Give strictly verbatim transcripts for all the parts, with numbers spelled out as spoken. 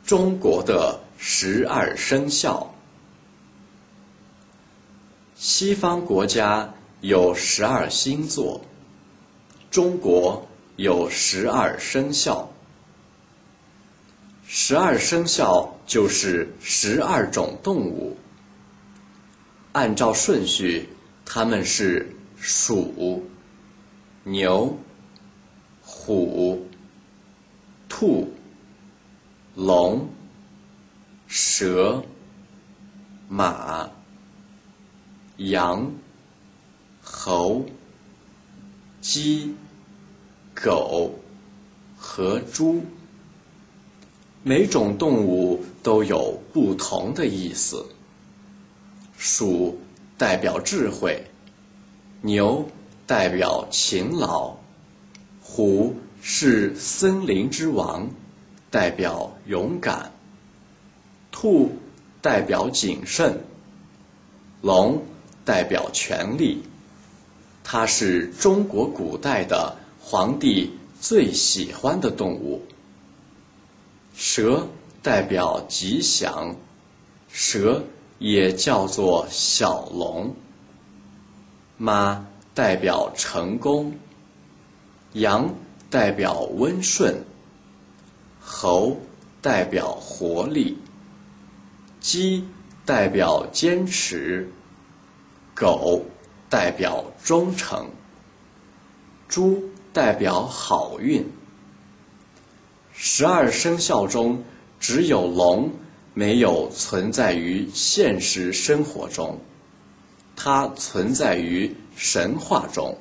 中国的十二生肖。西方国家有十二星座，中国有十二生肖。十二生肖就是十二种动物，按照顺序，它们是鼠、牛、虎、兔、龙、蛇、马、羊、猴、鸡、狗和猪。每种动物都有不同的意思。鼠代表智慧，牛代表勤劳，虎是森林之王，代表勇敢，兔代表谨慎，龙代表权力，它是中国古代的皇帝最喜欢的动物。蛇代表吉祥，蛇也叫做小龙。马代表成功，羊代表温顺，猴代表活力，鸡代表坚持，狗代表忠诚，猪代表好运。十二生肖中，只有龙没有存在于现实生活中，它存在于神话中。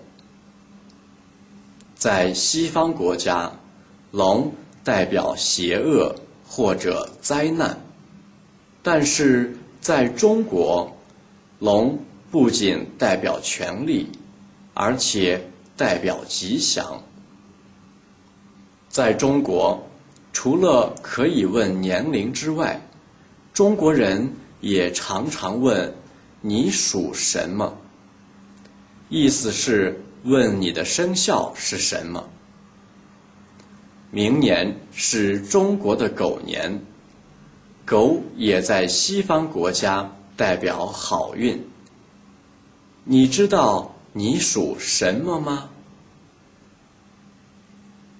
在西方国家，龙代表邪恶或者灾难，但是在中国，龙不仅代表权力，而且代表吉祥。在中国，除了可以问年龄之外，中国人也常常问你属什么，意思是问你的生肖是什么。明年是中国的狗年，狗也在西方国家代表好运。你知道你属什么吗？